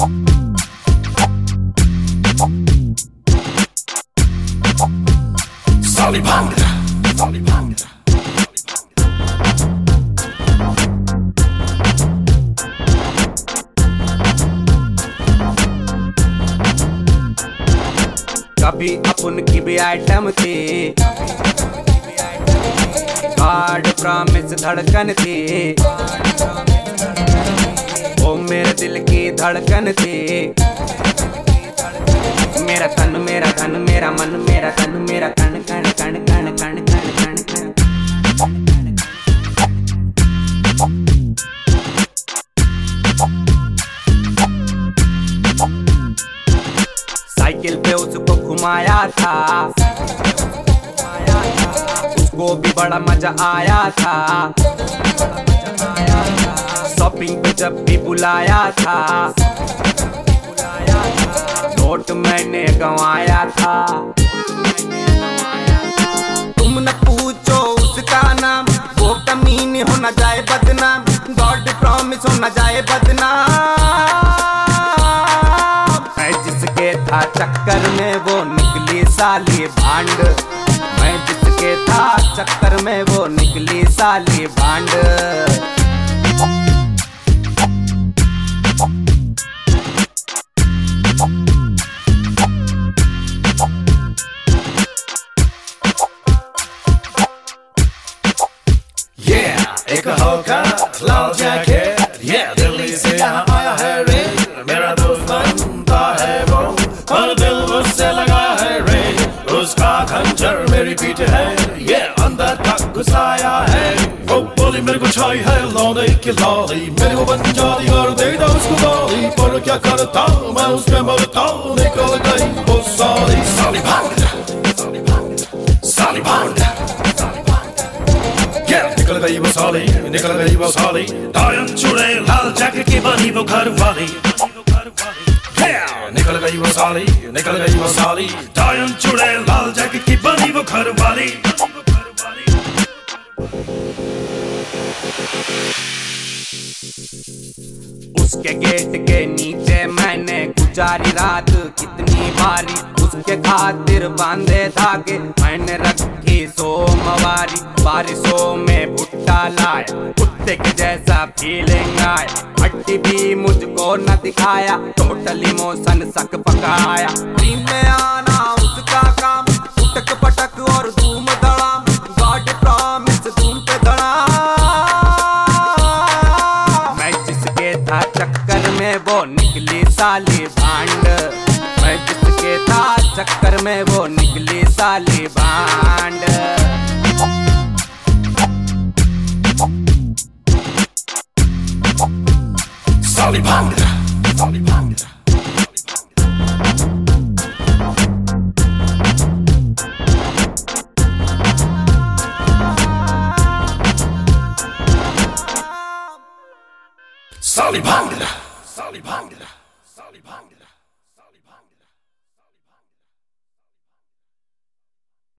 Solly Banda, Solly Banda. कभी अपन की भी आइटम थी, हार्ड प्रॉमिस धड़कन थी, ओ मेरे दिल की धड़कन थी। मेरा तन मेरा धन मेरा मन मेरा तन मेरा कण कण कण कण कण कण कण कण। साइकिल पे उसको घुमाया था, उसको भी बड़ा मजा आया था। शॉपिंग पे जब भी बुलाया था, नोट मैंने गंवाया था। तुम न पूछो उसका नाम, वो कमीनी हो न जाए बदनाम, गॉड प्रॉमिस हो न जाए बदनाम। मैं जिसके था चक्कर में वो निकली साली भांड, मैं जिसके था चक्कर में वो निकली साली भांड। एक होकर लाल जैकेट, दिल्ली से यहाँ आया है रे, मेरा दोस्त बनता है वो, और दिल उससे लगा है रे, उसका खंजर मेरी पीठ है, ये अंदर तक घुसाया है। वो बोली मेरे को चाहिए है लौंडे की लौली, मेरे को बन जाती और दे दो उसको गोली, पर क्या करता हूँ मैं उस पे मरता हूँ, निकल गई वो साली। Solly Banda, Solly Banda, Solly Banda। निकल गई वो साली, निकल गई वो साली, डायन चूड़े लाल जैकेट की बनी वो घर वाली। निकल गई वो साली, निकल गई वो साली, डायन चूड़े लाल जैकेट की बनी वो घर वाली। उसके गेट के नीचे मैंने गुजारी रात कितनी भारी, उसके खातिर बांधे धागे मैंने रखी सोमवारी। बारिशों में भुट्टा लाया, कुत्ते के जैसा फीलिंग आया, हड्डी भी मुझको न दिखाया, टोटल इमोशन सक पकाया। ड्रीम में आना उसका काम, उटक पटक और धूम धड़ाम, गॉड प्रॉमिस धूम पे धड़ाम। मैं जिसके था चक्कर में वो निकली साली भांड, मैं जिसके था चक्कर में वो निकली साली भांड। Solly Banda, Solly Banda। Solly Banda, Solly Banda, Solly Banda।